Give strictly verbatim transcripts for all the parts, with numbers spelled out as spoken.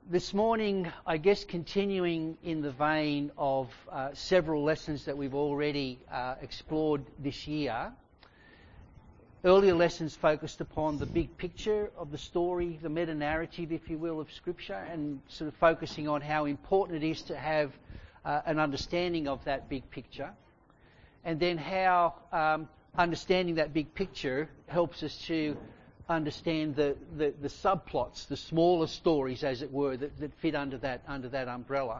This morning, I guess continuing in the vein of uh, several lessons that we've already uh, explored this year. Earlier lessons focused upon the big picture of the story, the meta-narrative, if you will, of Scripture, and sort of focusing on how important it is to have uh, an understanding of that big picture. And then how um, understanding that big picture helps us to understand the, the, the subplots, the smaller stories, as it were, that, that fit under that under that umbrella.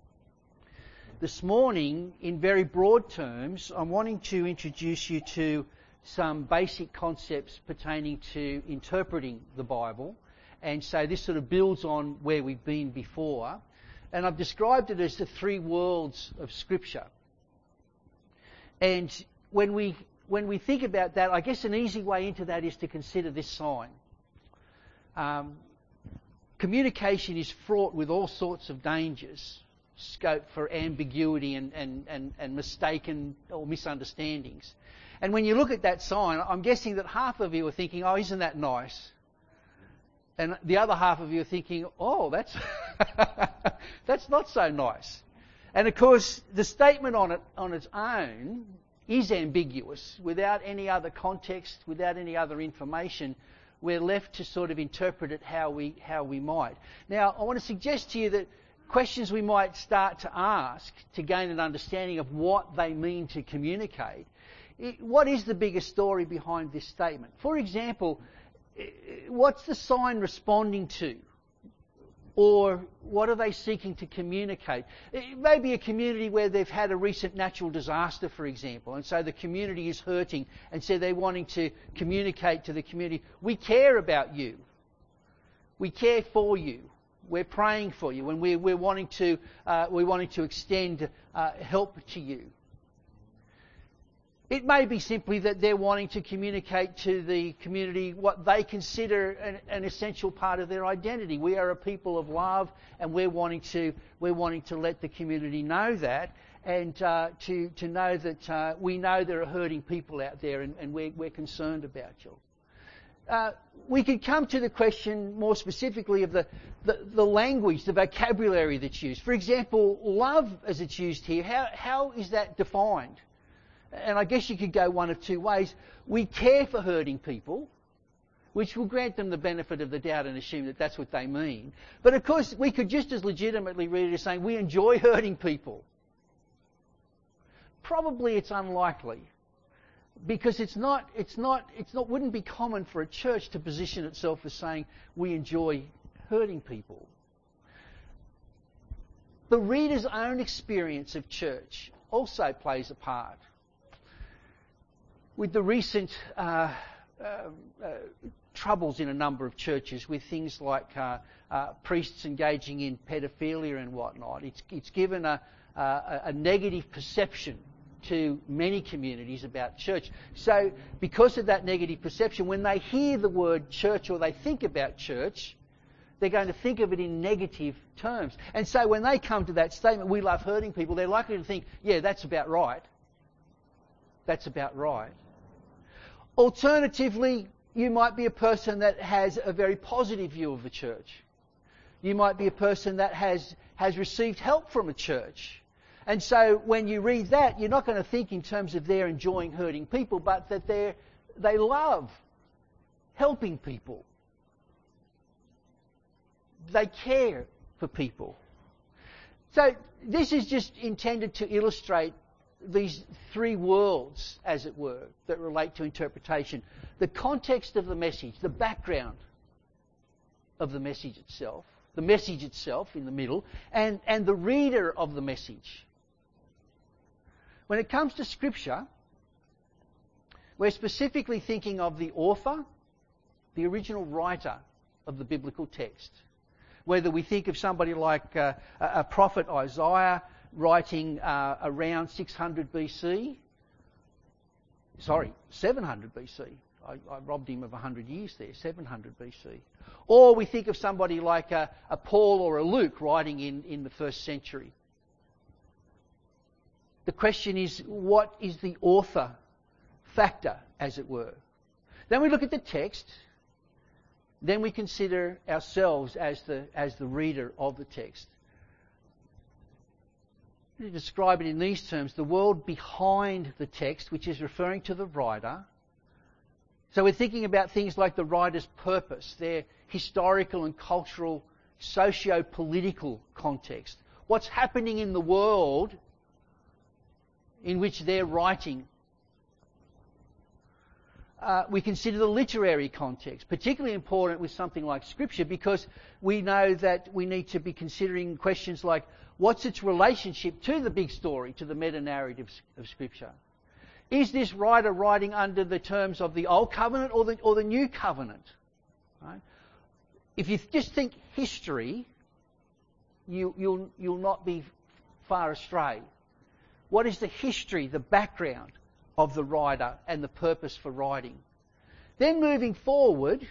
This morning, in very broad terms, I'm wanting to introduce you to some basic concepts pertaining to interpreting the Bible. And so this sort of builds on where we've been before. And I've described it as the three worlds of Scripture. And when we When we think about that, I guess an easy way into that is to consider this sign. Um, communication is fraught with all sorts of dangers, scope for ambiguity and, and, and, and mistaken or misunderstandings. And when you look at that sign, I'm guessing that half of you are thinking, oh, isn't that nice? And the other half of you are thinking, oh, that's that's not so nice. And of course, the statement on it on its own is ambiguous. Without any other context, without any other information, we're left to sort of interpret it how we how we might. Now, I want to suggest to you that questions we might start to ask to gain an understanding of what they mean to communicate. What is the bigger story behind this statement? For example, what's the sign responding to? Or what are they seeking to communicate? It may be a community where they've had a recent natural disaster, for example, and so the community is hurting, and so they're wanting to communicate to the community, we care about you. We care for you. We're praying for you, and we're, we're wanting to uh, we're wanting to extend uh, help to you. It may be simply that they're wanting to communicate to the community what they consider an, an essential part of their identity. We are a people of love, and we're wanting to we're wanting to let the community know that, and uh, to to know that uh, we know there are hurting people out there, and, and we're we're concerned about you. Uh, we could come to the question more specifically of the, the the language, the vocabulary that's used. For example, love as it's used here. How how is that defined? And I guess you could go one of two ways. We care for hurting people, which will grant them the benefit of the doubt and assume that that's what they mean. But of course, we could just as legitimately read it as saying we enjoy hurting people. Probably it's unlikely, because it's not, it's not, it's not, wouldn't be common for a church to position itself as saying we enjoy hurting people. The reader's own experience of church also plays a part. With the recent uh, uh, uh, troubles in a number of churches with things like uh, uh, priests engaging in pedophilia and whatnot, it's, it's given a, a, a negative perception to many communities about church. So because of that negative perception, when they hear the word church or they think about church, they're going to think of it in negative terms. And so when they come to that statement, we love hurting people, they're likely to think, yeah, that's about right. That's about right. Alternatively, you might be a person that has a very positive view of the church. You might be a person that has, has received help from a church. And so when you read that, you're not going to think in terms of they're enjoying hurting people, but that they they love helping people. They care for people. So this is just intended to illustrate these three worlds, as it were, that relate to interpretation. The context of the message, the background of the message itself, the message itself in the middle, and, and the reader of the message. When it comes to Scripture, we're specifically thinking of the author, the original writer of the biblical text. Whether we think of somebody like uh, a prophet Isaiah, writing uh, around six hundred B C, sorry, seven hundred B C. I, I robbed him of one hundred years there, seven hundred B C. Or we think of somebody like a, a Paul or a Luke writing in, in the first century. The question is, what is the author factor, as it were? Then we look at the text, Then we consider ourselves as the, as the reader of the text. To describe it in these terms, the world behind the text, which is referring to the writer. So we're thinking about things like the writer's purpose, their historical and cultural, socio-political context. What's happening in the world in which they're writing. Uh, we consider the literary context, particularly important with something like Scripture, because we know that we need to be considering questions like, what's its relationship to the big story, to the meta-narrative of Scripture? Is this writer writing under the terms of the Old Covenant or the, or the New Covenant? Right? If you just think history, you, you'll, you'll not be far astray. What is the history, the background of the writer and the purpose for writing? Then moving forward,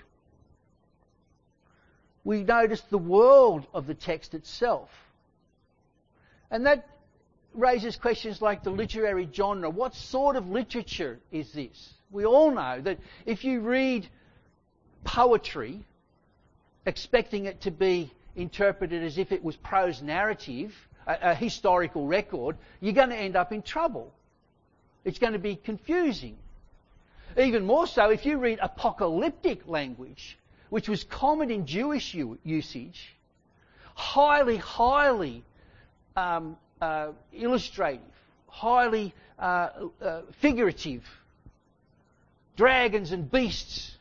we notice the world of the text itself. And that raises questions like the literary genre. What sort of literature is this? We all know that if you read poetry, expecting it to be interpreted as if it was prose narrative, a, a historical record, you're going to end up in trouble. It's going to be confusing. Even more so if you read apocalyptic language, which was common in Jewish u- usage, highly, highly um, uh, illustrative, highly uh, uh, figurative, dragons and beasts,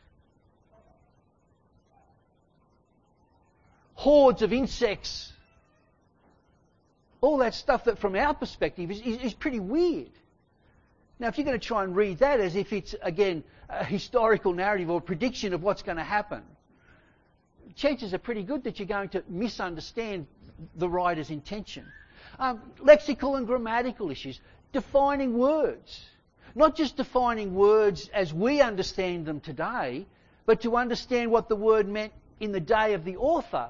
hordes of insects, all that stuff that from our perspective is, is, is pretty weird. Now, if you're going to try and read that as if it's, again, a historical narrative or a prediction of what's going to happen, chances are pretty good that you're going to misunderstand the writer's intention. Um, lexical and grammatical issues, defining words. Not just defining words as we understand them today, but to understand what the word meant in the day of the author.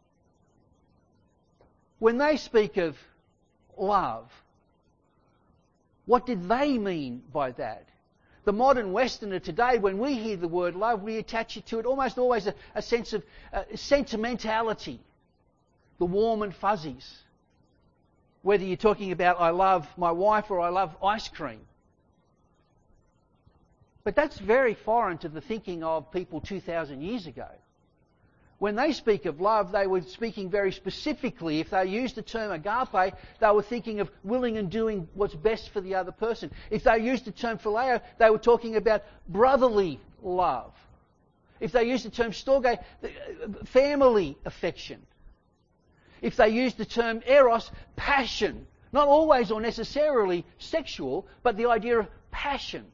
When they speak of love, what did they mean by that? The modern Westerner today, when we hear the word love, we attach it to it almost always a, a sense of uh, sentimentality, the warm and fuzzies. Whether you're talking about I love my wife or I love ice cream. But that's very foreign to the thinking of people two thousand years ago. When they speak of love, they were speaking very specifically. If they used the term agape, they were thinking of willing and doing what's best for the other person. If they used the term phileo, they were talking about brotherly love. If they used the term storge, family affection. If they used the term eros, passion. Not always or necessarily sexual, but the idea of passion.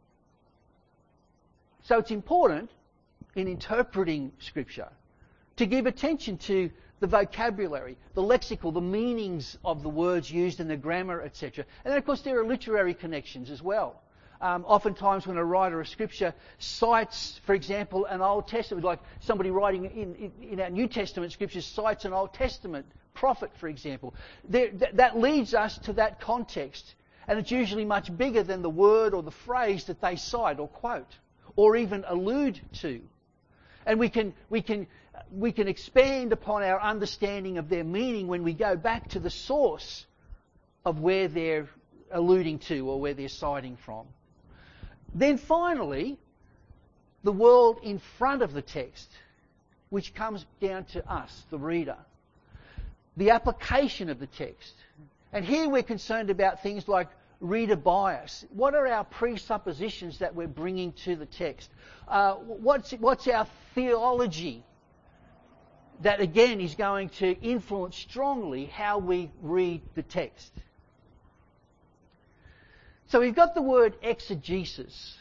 So it's important in interpreting Scripture to give attention to the vocabulary, the lexical, the meanings of the words used in the grammar, et cetera. And then, of course, there are literary connections as well. Um, oftentimes when a writer of Scripture cites, for example, an Old Testament, like somebody writing in, in, in our New Testament Scriptures cites an Old Testament prophet, for example, there, th- that leads us to that context. And it's usually much bigger than the word or the phrase that they cite or quote or even allude to. And we can, we can, we can expand upon our understanding of their meaning when we go back to the source of where they're alluding to or where they're citing from. Then finally, the world in front of the text, which comes down to us, the reader. The application of the text. And here we're concerned about things like reader bias. What are our presuppositions that we're bringing to the text? Uh, what's, what's our theology that, again, is going to influence strongly how we read the text? So we've got the word exegesis.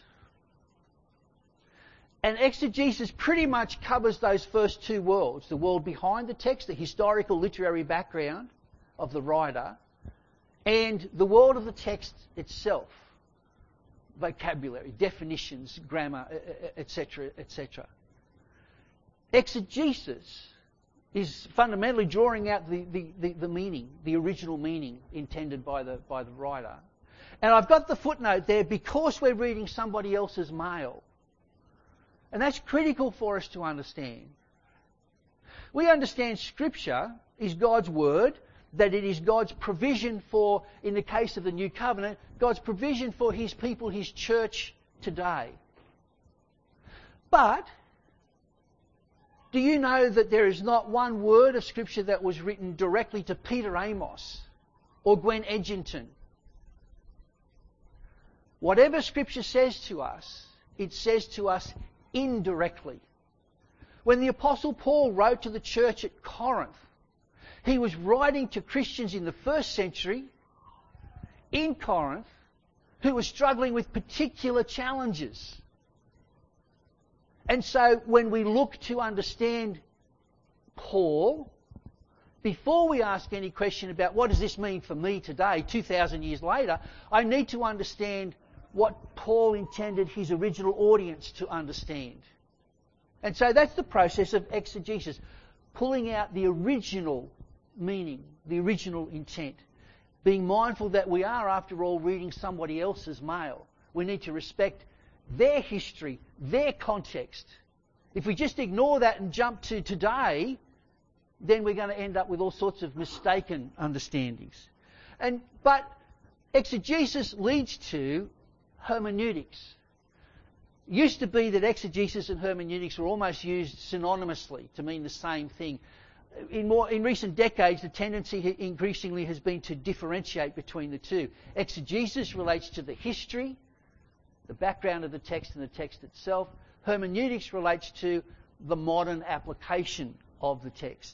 And exegesis pretty much covers those first two worlds. The world behind the text, the historical literary background of the writer, and the world of the text itself. Vocabulary, definitions, grammar, et cetera, et cetera. Exegesis is fundamentally drawing out the, the, the, the meaning, the original meaning intended by the, by the writer. And I've got the footnote there because we're reading somebody else's mail. And that's critical for us to understand. We understand Scripture is God's Word, that it is God's provision for, in the case of the New Covenant, God's provision for His people, His church today. But, do you know that there is not one word of Scripture that was written directly to Peter Amos or Gwen Edgington? Whatever Scripture says to us, it says to us indirectly. When the Apostle Paul wrote to the church at Corinth, he was writing to Christians in the first century in Corinth who were struggling with particular challenges. And so when we look to understand Paul, before we ask any question about what does this mean for me today, two thousand years later, I need to understand what Paul intended his original audience to understand. And so that's the process of exegesis, pulling out the original meaning, the original intent. Being mindful that we are, after all, reading somebody else's mail. We need to respect their history, their context. If we just ignore that and jump to today, then we're going to end up with all sorts of mistaken understandings. And but exegesis leads to hermeneutics. It used to be that exegesis and hermeneutics were almost used synonymously to mean the same thing. In more in recent decades, the tendency increasingly has been to differentiate between the two. Exegesis relates to the history, the background of the text and the text itself. Hermeneutics relates to the modern application of the text.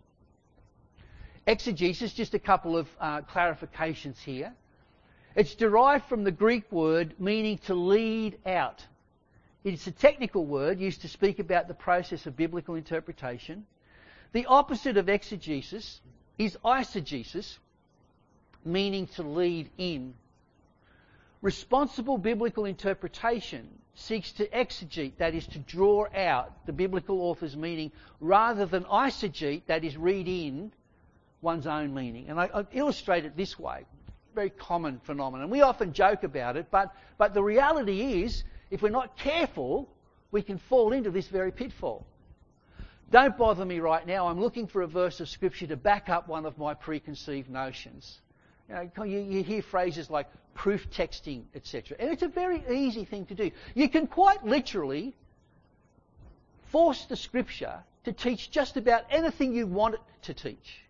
Exegesis, just a couple of uh, clarifications here. It's derived from the Greek word meaning to lead out. It's a technical word used to speak about the process of biblical interpretation. The opposite of exegesis is eisegesis, meaning to lead in. Responsible biblical interpretation seeks to exegete, that is to draw out the biblical author's meaning, rather than eisegete, that is read in one's own meaning. And I, I illustrate it this way. Very common phenomenon. We often joke about it, but, but the reality is, if we're not careful, we can fall into this very pitfall. Don't bother me right now. I'm looking for a verse of Scripture to back up one of my preconceived notions. You know, you, you hear phrases like proof texting, et cetera. And it's a very easy thing to do. You can quite literally force the Scripture to teach just about anything you want it to teach.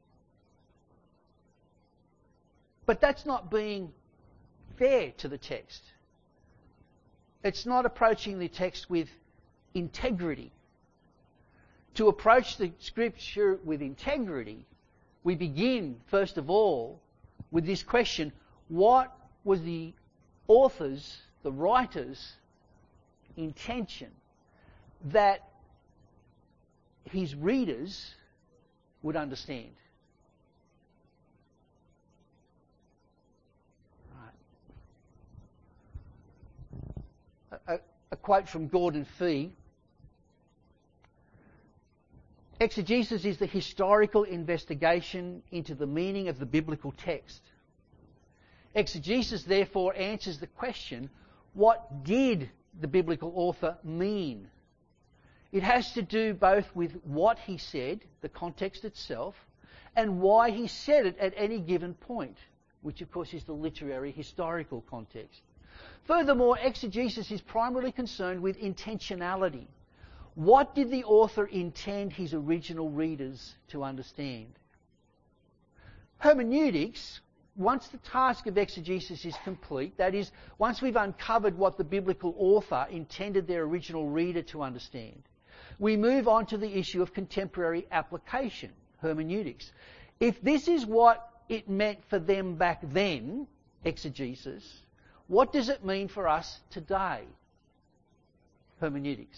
But that's not being fair to the text. It's not approaching the text with integrity. To approach the Scripture with integrity, we begin, first of all, with this question: what was the author's, the writer's intention that his readers would understand? A, a quote from Gordon Fee: exegesis is the historical investigation into the meaning of the biblical text. Exegesis, therefore, answers the question, what did the biblical author mean? It has to do both with what he said, the context itself, and why he said it at any given point, which of course is the literary historical context. Furthermore, exegesis is primarily concerned with intentionality. What did the author intend his original readers to understand? Hermeneutics, once the task of exegesis is complete, that is, once we've uncovered what the biblical author intended their original reader to understand, we move on to the issue of contemporary application, hermeneutics. If this is what it meant for them back then, exegesis, what does it mean for us today, hermeneutics?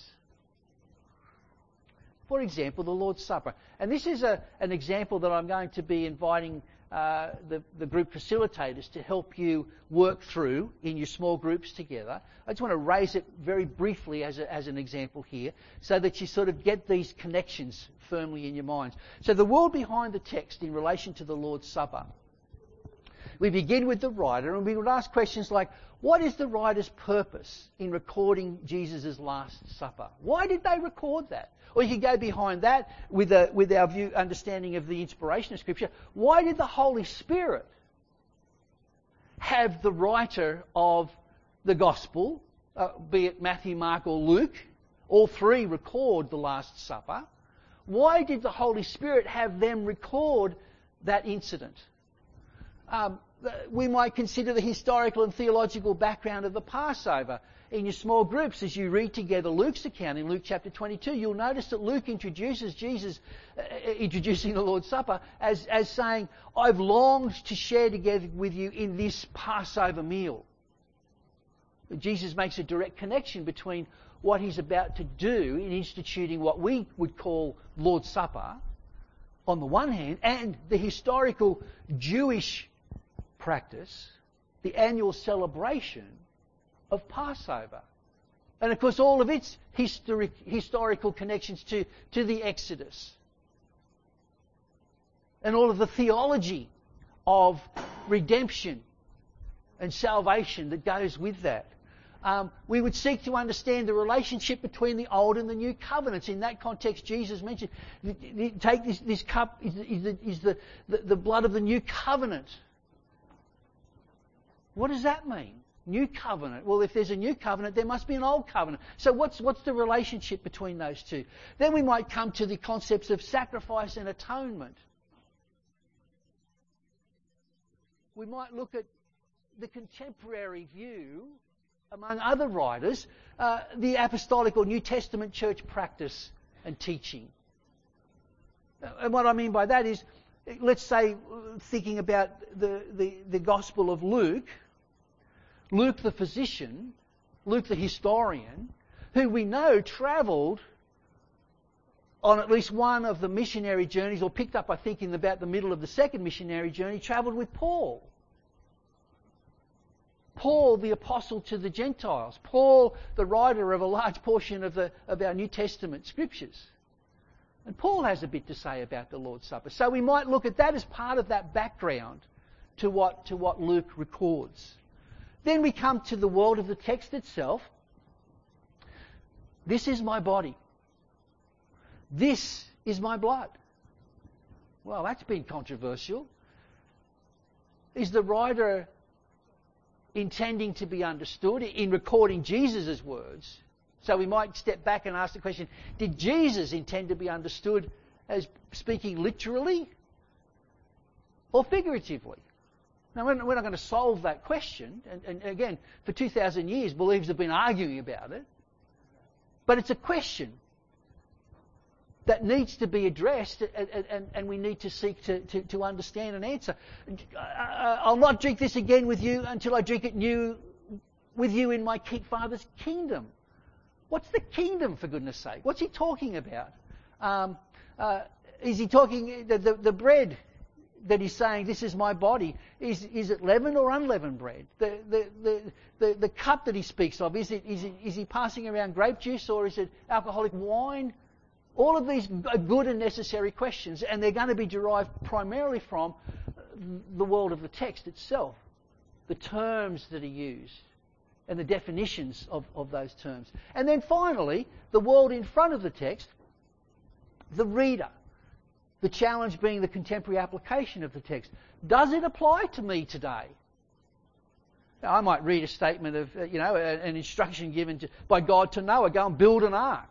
For example, the Lord's Supper. And this is a, an example that I'm going to be inviting uh, the, the group facilitators to help you work through in your small groups together. I just want to raise it very briefly as, a, as an example here so that you sort of get these connections firmly in your minds. So the world behind the text in relation to the Lord's Supper. we begin with the writer, and we would ask questions like, what is the writer's purpose in recording Jesus' Last Supper? Why did they record that? Or you could go behind that with, a, with our view, understanding of the inspiration of Scripture. Why did the Holy Spirit have the writer of the Gospel, uh, be it Matthew, Mark or Luke, all three record the Last Supper? Why did the Holy Spirit have them record that incident? Um, we might consider the historical and theological background of the Passover. In your small groups, as you read together Luke's account in Luke chapter twenty-two, you'll notice that Luke introduces Jesus, uh, introducing the Lord's Supper, as, as saying, I've longed to share together with you in this Passover meal. Jesus makes a direct connection between what he's about to do in instituting what we would call Lord's Supper, on the one hand, and the historical Jewish practice, the annual celebration of Passover. And of course all of its historic, historical connections to, to the Exodus. And all of the theology of redemption and salvation that goes with that. Um, we would seek to understand the relationship between the Old and the New Covenants. In that context, Jesus mentioned, take this, this cup is, is, the, is the, the, the blood of the New Covenant. What does that mean? New Covenant. Well, if there's a New Covenant, there must be an Old Covenant. So what's, what's the relationship between those two? Then we might come to the concepts of sacrifice and atonement. We might look at the contemporary view, among other writers, uh, the apostolic or New Testament church practice and teaching. And what I mean by that is, let's say, thinking about the, the, the Gospel of Luke, Luke the physician, Luke the historian, who we know travelled on at least one of the missionary journeys, or picked up, I think, in about the middle of the second missionary journey, travelled with Paul. Paul, the apostle to the Gentiles. Paul, the writer of a large portion of, the, of our New Testament scriptures. And Paul has a bit to say about the Lord's Supper. So we might look at that as part of that background to what, to what Luke records. Then we come to the world of the text itself. This is my body. This is my blood. Well, that's been controversial. Is the writer intending to be understood in recording Jesus' words? So we might step back and ask the question, did Jesus intend to be understood as speaking literally or figuratively? Now, we're not going to solve that question. And, and again, for two thousand years, believers have been arguing about it. But it's a question that needs to be addressed, and, and, and we need to seek to, to, to understand and answer. I'll not drink this again with you until I drink it new with you in my Father's kingdom. What's the kingdom, for goodness sake? What's he talking about? Um, uh, is he talking, the, the, the bread that he's saying, this is my body, is is it leavened or unleavened bread? The the, the, the, the cup that he speaks of, is it, is it is he passing around grape juice or is it alcoholic wine? All of these are good and necessary questions, and they're going to be derived primarily from the world of the text itself, the terms that are used, and the definitions of, of those terms. And then finally, the world in front of the text, the reader. The challenge being the contemporary application of the text. Does it apply to me today? Now, I might read a statement of, uh, you know, an instruction given to, by God to Noah, go and build an ark.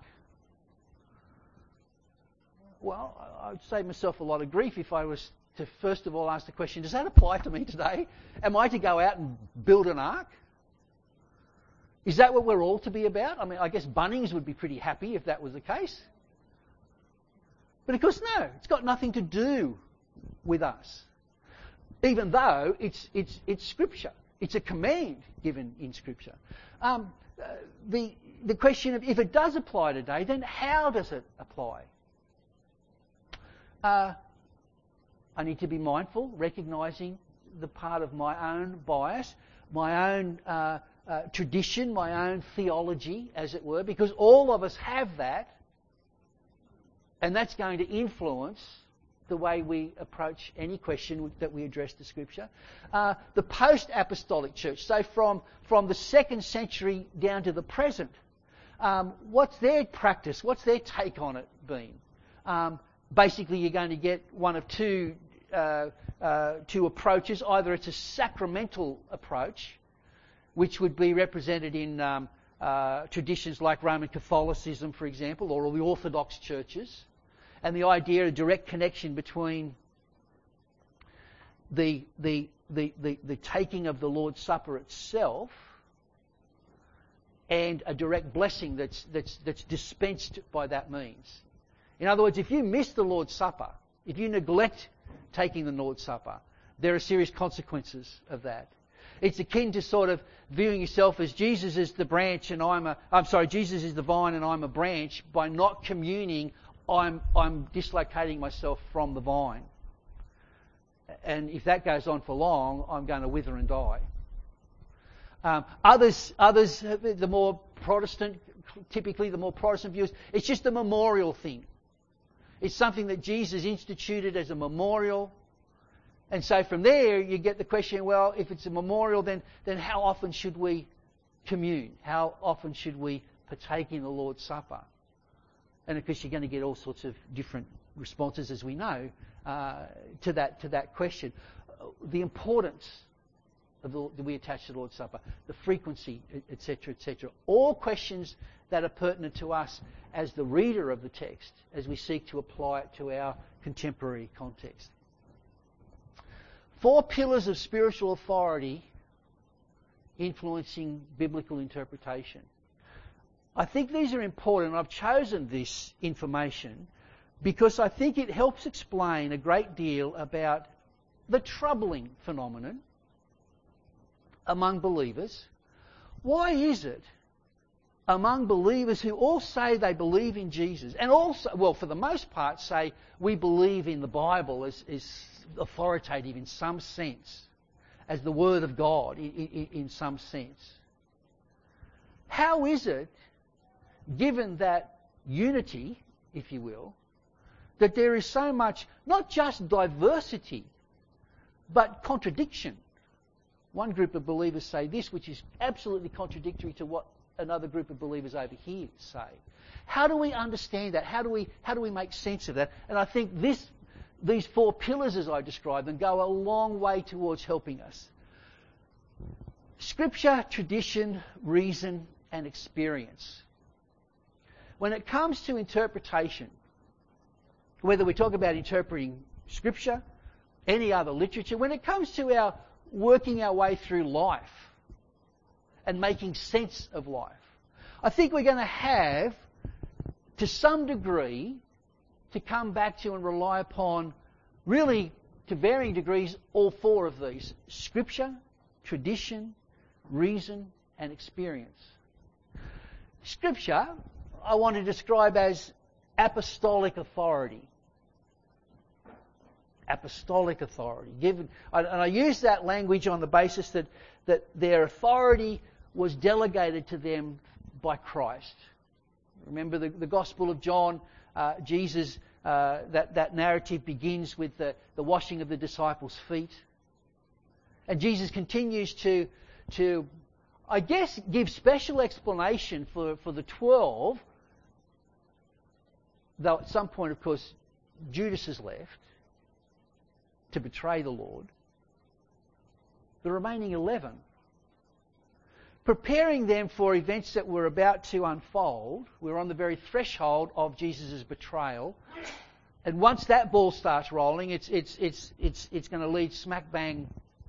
Well, I would save myself a lot of grief if I was to first of all ask the question, does that apply to me today? Am I to go out and build an ark? Is that what we're all to be about? I mean, I guess Bunnings would be pretty happy if that was the case. But of course, no, it's got nothing to do with us. Even though it's it's it's Scripture, it's a command given in Scripture. Um, uh, the the question of if it does apply today, then how does it apply? Uh, I need to be mindful, recognising the part of my own bias, my own uh, uh, tradition, my own theology, as it were, because all of us have that. And that's going to influence the way we approach any question that we address to Scripture. Uh, the post-apostolic church, so from, from the second century down to the present, um, what's their practice? What's their take on it been? Um, basically, you're going to get one of two, uh, uh, two approaches. Either it's a sacramental approach, which would be represented in um, uh, traditions like Roman Catholicism, for example, or the Orthodox churches. And the idea of direct connection between the, the, the, the, the taking of the Lord's Supper itself and a direct blessing that's, that's, that's dispensed by that means. In other words, if you miss the Lord's Supper, if you neglect taking the Lord's Supper, there are serious consequences of that. It's akin to sort of viewing yourself as Jesus is the branch and I'm a, I'm sorry, Jesus is the vine and I'm a branch. By not communing, I'm, I'm dislocating myself from the vine. And if that goes on for long, I'm going to wither and die. Um, others, others, the more Protestant, typically the more Protestant views, it's just a memorial thing. It's something that Jesus instituted as a memorial. And so from there, you get the question, well, if it's a memorial, then, then how often should we commune? How often should we partake in the Lord's Supper? And of course, you're going to get all sorts of different responses, as we know, uh, to that to that question. The importance of the, that we attach to the Lord's Supper, the frequency, et cetera, et cetera. All questions that are pertinent to us as the reader of the text, as we seek to apply it to our contemporary context. Four pillars of spiritual authority influencing biblical interpretation. I think these are important. I've chosen this information because I think it helps explain a great deal about the troubling phenomenon among believers. Why is it among believers who all say they believe in Jesus and also, well, for the most part say we believe in the Bible as, as authoritative in some sense, as the Word of God in, in, in some sense. How is it, given that unity, if you will, that there is so much, not just diversity, but contradiction? One group of believers say this, which is absolutely contradictory to what another group of believers over here say. How do we understand that? How do we, how do we make sense of that? And I think this, these four pillars, as I describe them, go a long way towards helping us. Scripture, tradition, reason, and experience. When it comes to interpretation, whether we talk about interpreting Scripture, any other literature, when it comes to our working our way through life and making sense of life, I think we're going to have, to some degree, to come back to and rely upon, really, to varying degrees, all four of these: Scripture, tradition, reason, and experience. Scripture, I want to describe as apostolic authority. Apostolic authority. Given, and I use that language on the basis that, that their authority was delegated to them by Christ. Remember the, the Gospel of John, uh, Jesus, uh, that, that narrative begins with the, the washing of the disciples' feet. And Jesus continues to, to I guess, give special explanation for, for the twelve, though at some point, of course, Judas has left to betray the Lord. The remaining eleven, preparing them for events that were about to unfold. We're on the very threshold of Jesus' betrayal. And once that ball starts rolling, it's, it's, it's, it's, it's going to lead smack bang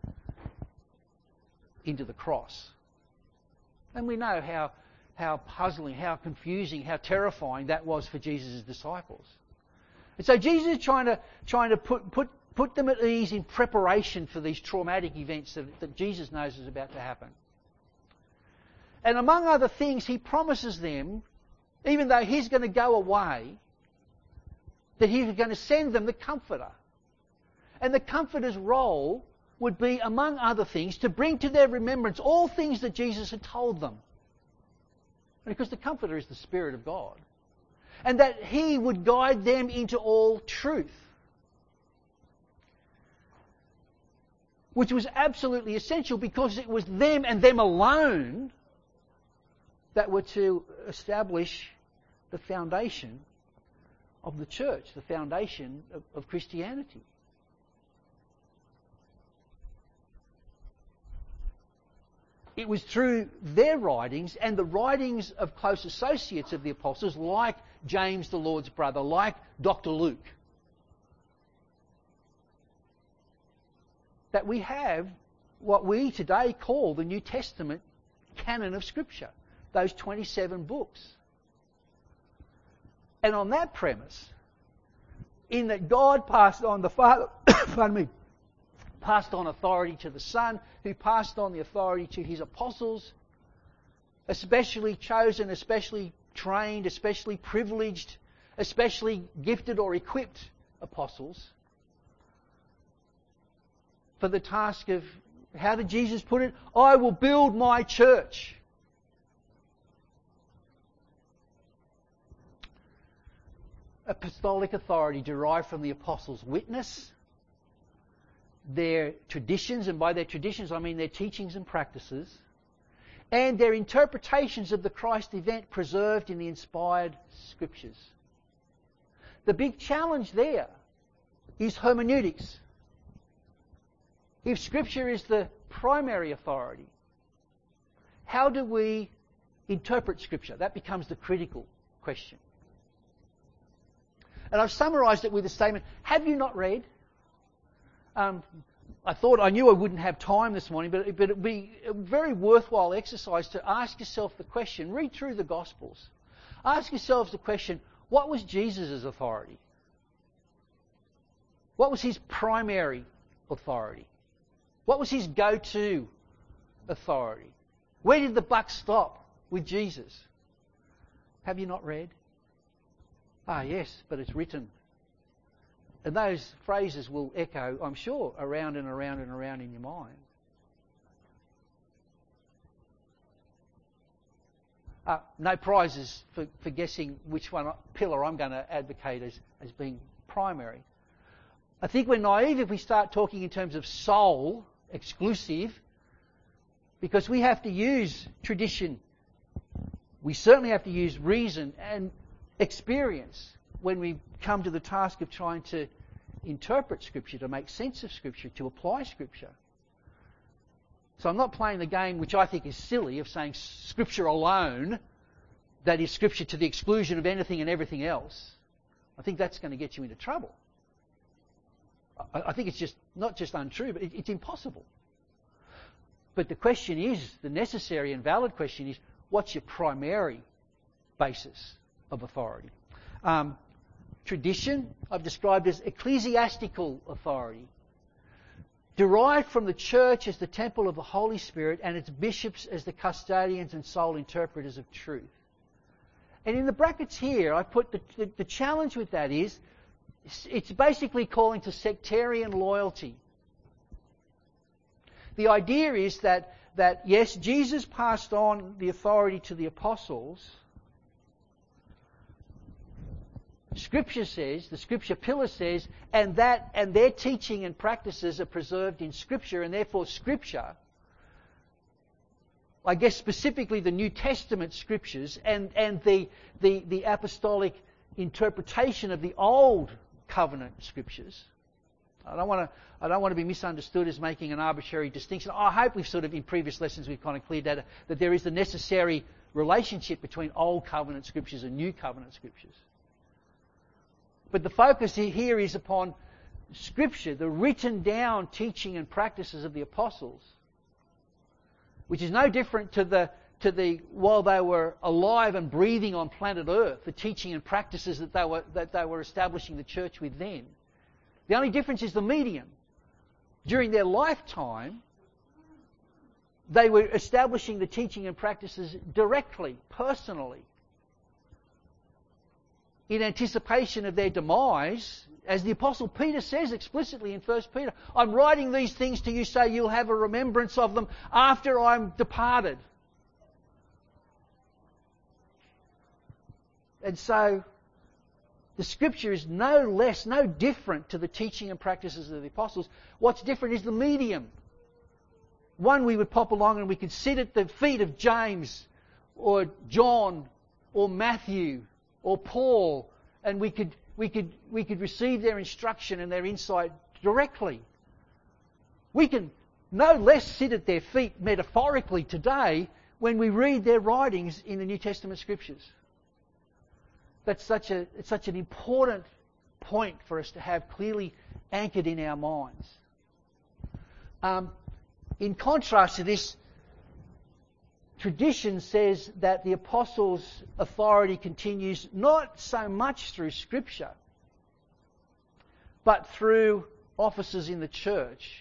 into the cross. And we know how, how puzzling, how confusing, how terrifying that was for Jesus' disciples. And so Jesus is trying to, trying to put, put, put them at ease in preparation for these traumatic events that, that Jesus knows is about to happen. And among other things, he promises them, even though he's going to go away, that he's going to send them the Comforter. And the Comforter's role would be, among other things, to bring to their remembrance all things that Jesus had told them. Because the Comforter is the Spirit of God. And that he would guide them into all truth. which was absolutely essential because it was them and them alone that were to establish the foundation of the church, the foundation of, of Christianity. It was through their writings and the writings of close associates of the apostles, like James, the Lord's brother, like Doctor Luke, that we have what we today call the New Testament canon of Scripture, those twenty-seven books. And on that premise, in that God passed on the Father, pardon me, passed on authority to the Son, who passed on the authority to his apostles, especially chosen, especially trained, especially privileged, especially gifted or equipped apostles, for the task of, how did Jesus put it? I will build my church. Apostolic authority derived from the apostles' witness, their traditions, and by their traditions I mean their teachings and practices, and their interpretations of the Christ event preserved in the inspired Scriptures. The big challenge there is hermeneutics. If Scripture is the primary authority, how do we interpret Scripture? That becomes the critical question. And I've summarised it with a statement, have you not read? Um, I thought, I knew I wouldn't have time this morning, but, but it would be a very worthwhile exercise to ask yourself the question, read through the Gospels. Ask yourselves the question, what was Jesus' authority? What was his primary authority? What was his go-to authority? Where did the buck stop with Jesus? Have you not read? Ah, yes, but it's written. And those phrases will echo, I'm sure, around and around and around in your mind. Uh, no prizes for, for guessing which one pillar I'm going to advocate as, as being primary. I think we're naive if we start talking in terms of soul, exclusive, because we have to use tradition. We certainly have to use reason and experience when we come to the task of trying to interpret Scripture, to make sense of Scripture, to apply Scripture. So I'm not playing the game, which I think is silly, of saying Scripture alone, that is Scripture to the exclusion of anything and everything else. I think that's going to get you into trouble. I, I think it's just not just untrue, but it, it's impossible. But the question is, the necessary and valid question is, what's your primary basis of authority? Um, tradition, I've described as ecclesiastical authority, derived from the church as the temple of the Holy Spirit and its bishops as the custodians and sole interpreters of truth. And in the brackets here, I put the, the, the challenge with that is, it's basically calling to sectarian loyalty. The idea is that, that yes, Jesus passed on the authority to the apostles. Scripture says, the Scripture pillar says, and that and their teaching and practices are preserved in Scripture, and therefore Scripture, I guess specifically the New Testament Scriptures and, and the, the, the apostolic interpretation of the Old Covenant Scriptures. I don't want to I don't want to be misunderstood as making an arbitrary distinction. I hope we've sort of, in previous lessons, we've kind of cleared that, that there is the necessary relationship between Old Covenant Scriptures and New Covenant Scriptures. But the focus here is upon Scripture, the written down teaching and practices of the apostles, which is no different to the to the while they were alive and breathing on planet Earth, the teaching and practices that they were that they were establishing the church with then. The only difference is the medium. During their lifetime, they were establishing the teaching and practices directly, personally, in anticipation of their demise. As the Apostle Peter says explicitly in First Peter, I'm writing these things to you so you'll have a remembrance of them after I'm departed. And so, the Scripture is no less, no different to the teaching and practices of the apostles. What's different is the medium One, we would pop along and we could sit at the feet of James or John or Matthew or Paul, and we could we could we could receive their instruction and their insight directly. We can no less sit at their feet metaphorically today when we read their writings in the New Testament scriptures. That's such a it's such an important point for us to have clearly anchored in our minds. Um, in contrast to this, tradition says that the apostles' authority continues not so much through Scripture, but through offices in the church.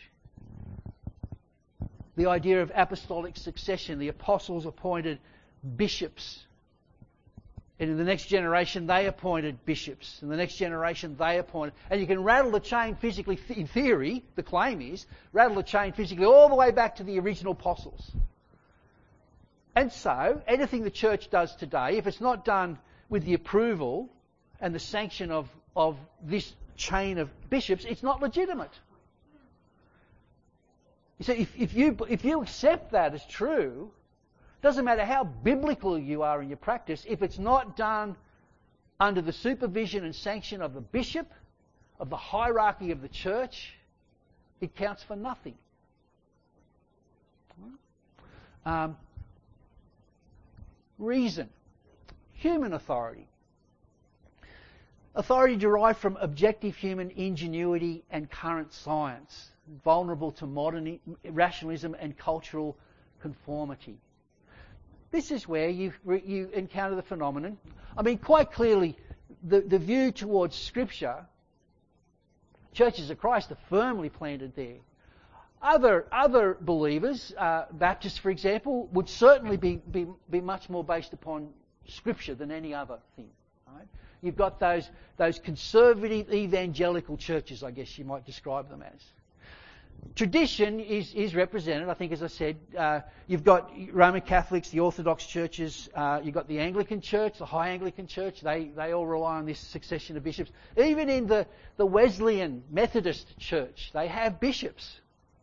The idea of apostolic succession. The apostles appointed bishops. And in the next generation, they appointed bishops. In the next generation, they appointed. And you can rattle the chain physically, in theory, the claim is, rattle the chain physically all the way back to the original apostles. And so, anything the church does today, if it's not done with the approval and the sanction of, of this chain of bishops, it's not legitimate. So if, if you if you accept that as true, doesn't matter how biblical you are in your practice, if it's not done under the supervision and sanction of the bishop, of the hierarchy of the church, it counts for nothing. Um, reason. Human authority. Authority derived from objective human ingenuity and current science, vulnerable to modern rationalism and cultural conformity. This is where you you encounter the phenomenon. I mean, quite clearly, the, the view towards Scripture, churches of Christ are firmly planted there. Other other believers, uh, Baptists for example, would certainly be, be, be much more based upon Scripture than any other thing. Right? You've got those those conservative evangelical churches, I guess you might describe them as. Tradition is, is represented, I think, as I said. Uh, you've got Roman Catholics, the Orthodox churches, uh, you've got the Anglican Church, the High Anglican Church. They they all rely on this succession of bishops. Even in the, the Wesleyan Methodist Church, they have bishops.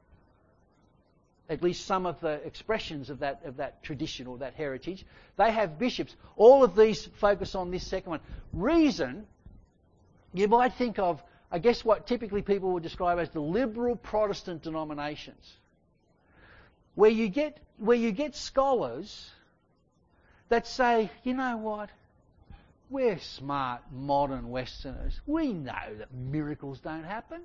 At least some of the expressions of that of that tradition or that heritage, they have bishops. All of these focus on this second one. Reason, you might think of, I guess, what typically people would describe as the liberal Protestant denominations, where you get where you get scholars that say, you know what, we're smart modern Westerners. We know that miracles don't happen.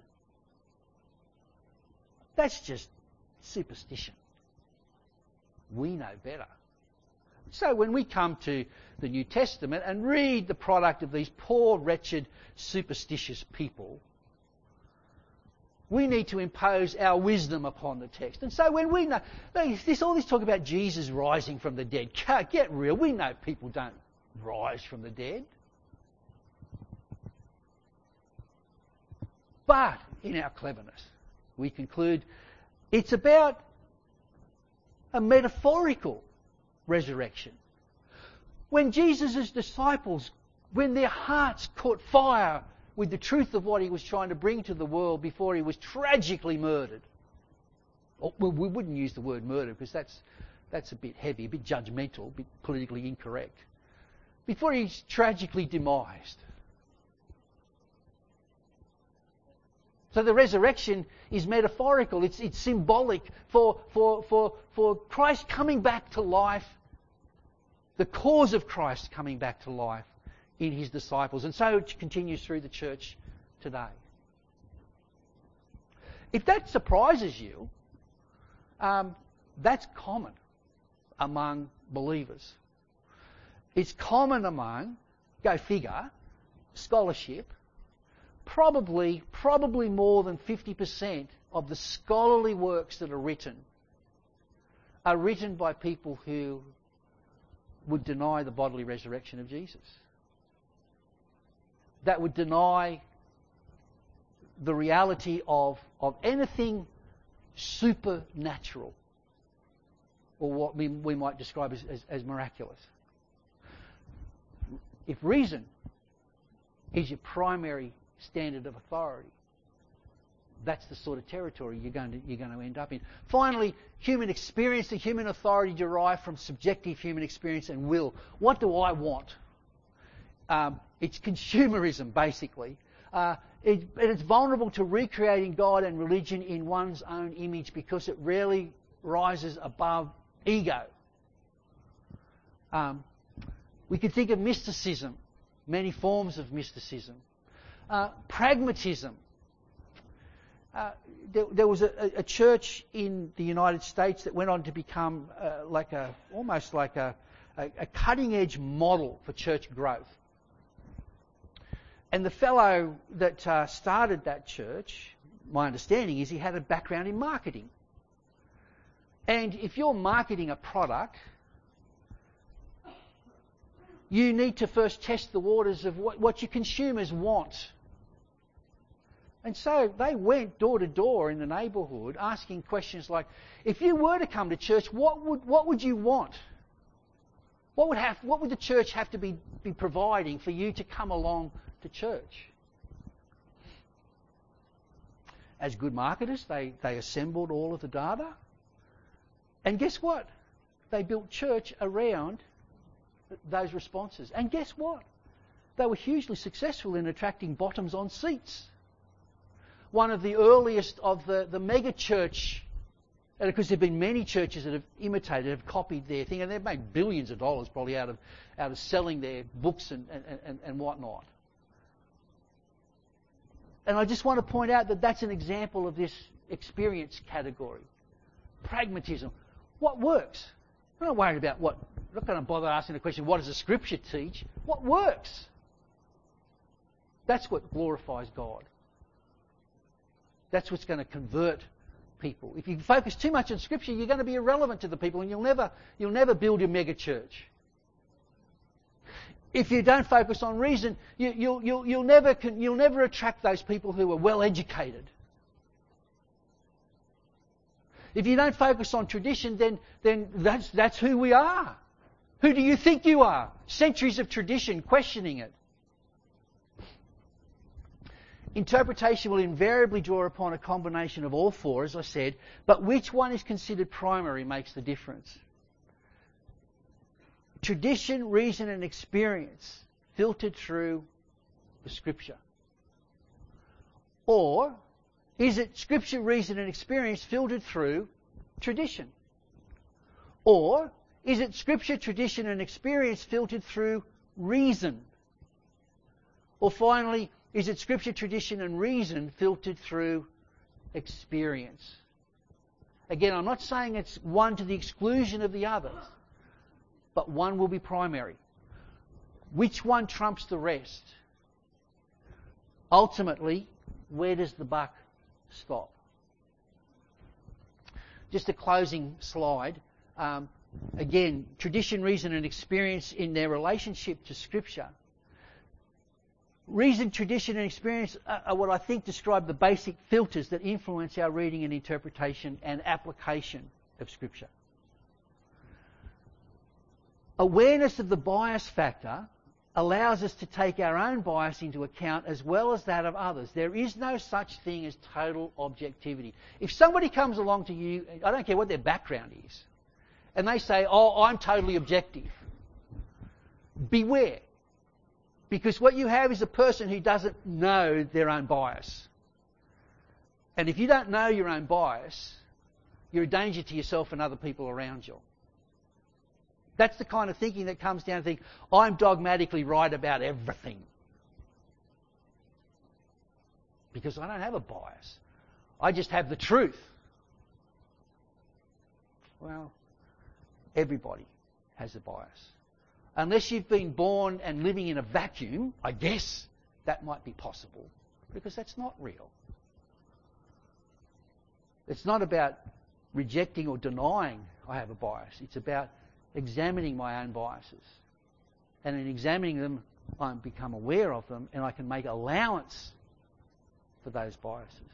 That's just superstition. We know better. So when we come to the New Testament and read the product of these poor, wretched, superstitious people, we need to impose our wisdom upon the text. And so when we know, this all this talk about Jesus rising from the dead, get real, we know people don't rise from the dead. But in our cleverness, we conclude it's about a metaphorical resurrection. When Jesus' disciples, when their hearts caught fire with the truth of what he was trying to bring to the world before he was tragically murdered. Well, we wouldn't use the word murder because that's that's a bit heavy, a bit judgmental, a bit politically incorrect. Before he's tragically demised. So the resurrection is metaphorical. It's it's symbolic for for for for Christ coming back to life. The cause of Christ coming back to life in his disciples. And so it continues through the church today. If that surprises you, um, that's common among believers. It's common among, go figure, scholarship. Probably, probably more than fifty percent of the scholarly works that are written are written by people who would deny the bodily resurrection of Jesus. That would deny the reality of, of anything supernatural, or what we, we might describe as, as, as miraculous. If reason is your primary standard of authority, That's the sort of territory you're going to, you're going to end up in. Finally, human experience, the human authority derived from subjective human experience and will. What do I want? Um, it's consumerism, basically. Uh, it, and it's vulnerable to recreating God and religion in one's own image because it rarely rises above ego. Um, we could think of mysticism, many forms of mysticism. Uh, pragmatism. Uh, there, there was a, a church in the United States that went on to become uh, like a, almost like a, a, a cutting-edge model for church growth. And the fellow that uh, started that church, my understanding is he had a background in marketing. And if you're marketing a product, you need to first test the waters of what, what your consumers want. And so they went door to door in the neighbourhood asking questions like, if you were to come to church, what would what would you want? What would have what would the church have to be, be providing for you to come along to church? As good marketers, they, they assembled all of the data. And guess what? They built church around those responses. And guess what? They were hugely successful in attracting bottoms on seats. One of the earliest of the, the mega church, and because there have been many churches that have imitated, have copied their thing, and they've made billions of dollars probably out of out of selling their books and, and, and, and whatnot. And I just want to point out that that's an example of this experience category. Pragmatism. What works? I'm not worried about what, I'm not going to bother asking the question, what does the Scripture teach? What works? That's what glorifies God. That's what's going to convert people. If you focus too much on Scripture, you're going to be irrelevant to the people, and you'll never, you'll never build your mega church. If you don't focus on reason, you, you'll, you'll, you'll never, you'll never attract those people who are well educated. If you don't focus on tradition, then, then that's, that's who we are. Who do you think you are? Centuries of tradition, questioning it. Interpretation will invariably draw upon a combination of all four, as I said, but which one is considered primary makes the difference. Tradition, reason and experience filtered through the Scripture. Or is it Scripture, reason and experience filtered through tradition? Or is it Scripture, tradition and experience filtered through reason? Or finally, is it Scripture, tradition and reason filtered through experience? Again, I'm not saying it's one to the exclusion of the others, but one will be primary. Which one trumps the rest? Ultimately, where does the buck stop? Just a closing slide. Um, again, tradition, reason and experience in their relationship to Scripture. Reason, tradition and experience are what I think describe the basic filters that influence our reading and interpretation and application of Scripture. Awareness of the bias factor allows us to take our own bias into account as well as that of others. There is no such thing as total objectivity. If somebody comes along to you, I don't care what their background is, and they say, oh, I'm totally objective, beware. Because what you have is a person who doesn't know their own bias. And if you don't know your own bias, you're a danger to yourself and other people around you. That's the kind of thinking that comes down to think, I'm dogmatically right about everything. Because I don't have a bias. I just have the truth. Well, everybody has a bias. Unless you've been born and living in a vacuum, I guess that might be possible, because that's not real. It's not about rejecting or denying I have a bias. It's about examining my own biases. And in examining them, I become aware of them and I can make allowance for those biases.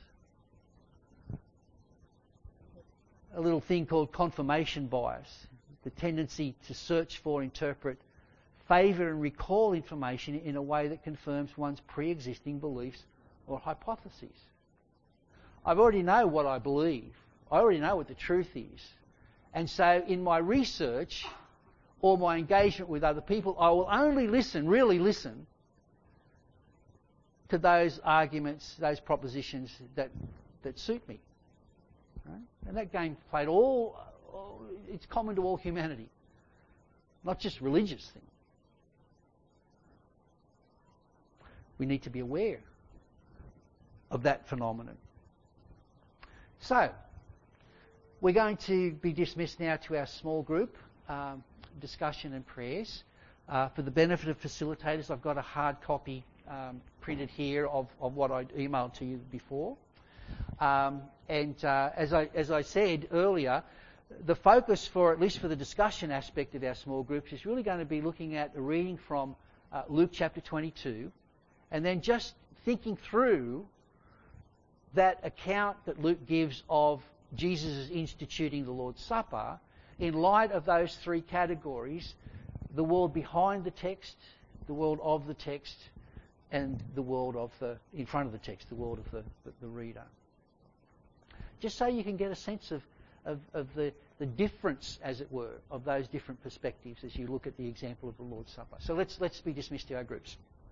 A little thing called confirmation bias, the tendency to search for, interpret, favour and recall information in a way that confirms one's pre-existing beliefs or hypotheses. I already know what I believe. I already know what the truth is. And so in my research or my engagement with other people, I will only listen, really listen, to those arguments, those propositions that, that suit me. Right? And that game's played all, all, it's common to all humanity, not just religious things. We need to be aware of that phenomenon. So, we're going to be dismissed now to our small group um, discussion and prayers. Uh, for the benefit of facilitators, I've got a hard copy um, printed here of, of what I emailed to you before. Um, and uh, as I as I said earlier, the focus for, at least for the discussion aspect of our small groups, is really going to be looking at the reading from uh, Luke chapter twenty-two, and then just thinking through that account that Luke gives of Jesus' instituting the Lord's Supper in light of those three categories: the world behind the text, the world of the text, and the world of the, in front of the text, the world of the, the, the reader. Just so you can get a sense of, of, of the, the difference, as it were, of those different perspectives as you look at the example of the Lord's Supper. So let's, let's be dismissed to our groups.